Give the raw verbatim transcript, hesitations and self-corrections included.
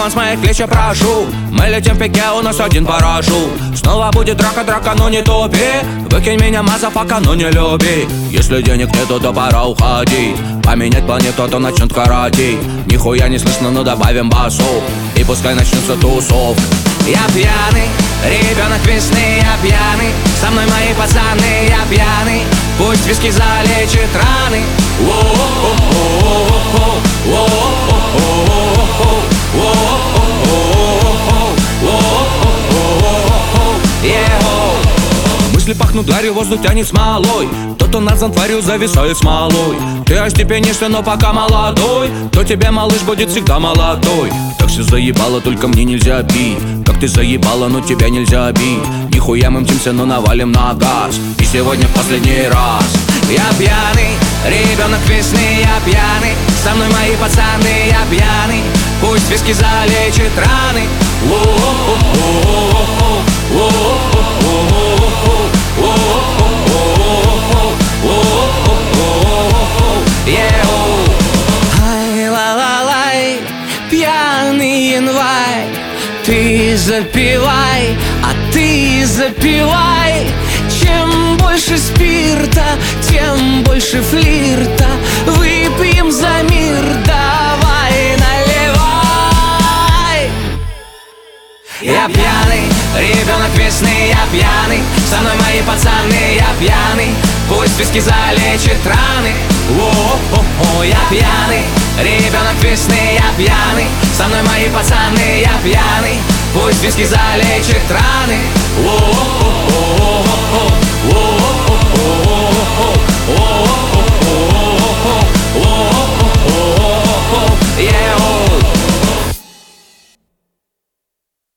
с моих плеч я прошу. Мы летим в пике, у нас один парашют. Снова будет драка, драка, но не тупи. Выкинь меня, мазафака, но не люби. Если денег нету, то пора уходить. Поменять планету, то начнет каратить. Нихуя не слышно, но добавим басов. И пускай начнется тусов. Я пьяный, ребенок весны, я пьяный. Со мной мои пацаны, я пьяный. Пусть виски залечит раны. Мысли пахнут гарью, воздух тянет смолой. Кто-то нас затворил, зависает смолой. Ты остепенишься, но пока молодой. То тебе, малыш, будет всегда молодой. Так все заебало, только мне нельзя пить. Как ты заебала, но тебя нельзя бить. Нихуя мы мчимся, но навалим на газ. И сегодня в последний раз. Я пьяный, ребенок весны, я пьяный. Со мной мои пацаны, я пьяный. Пусть виски залечит раны. Ай, ла-ла-лай, пьяный январь. Ты запивай, а ты запивай. Чем больше спирта, тем больше флирта. Выпьем за мир, давай наливай. Я пьяный, ребенок весны, я пьяный. Со мной мои пацаны, я пьяный. Пусть виски залечит раны. О-о-о, я пьяный, ребенок весны, я пьяный. Со мной мои пацаны, я пьяный. Пусть виски залечит раны. О-о-о.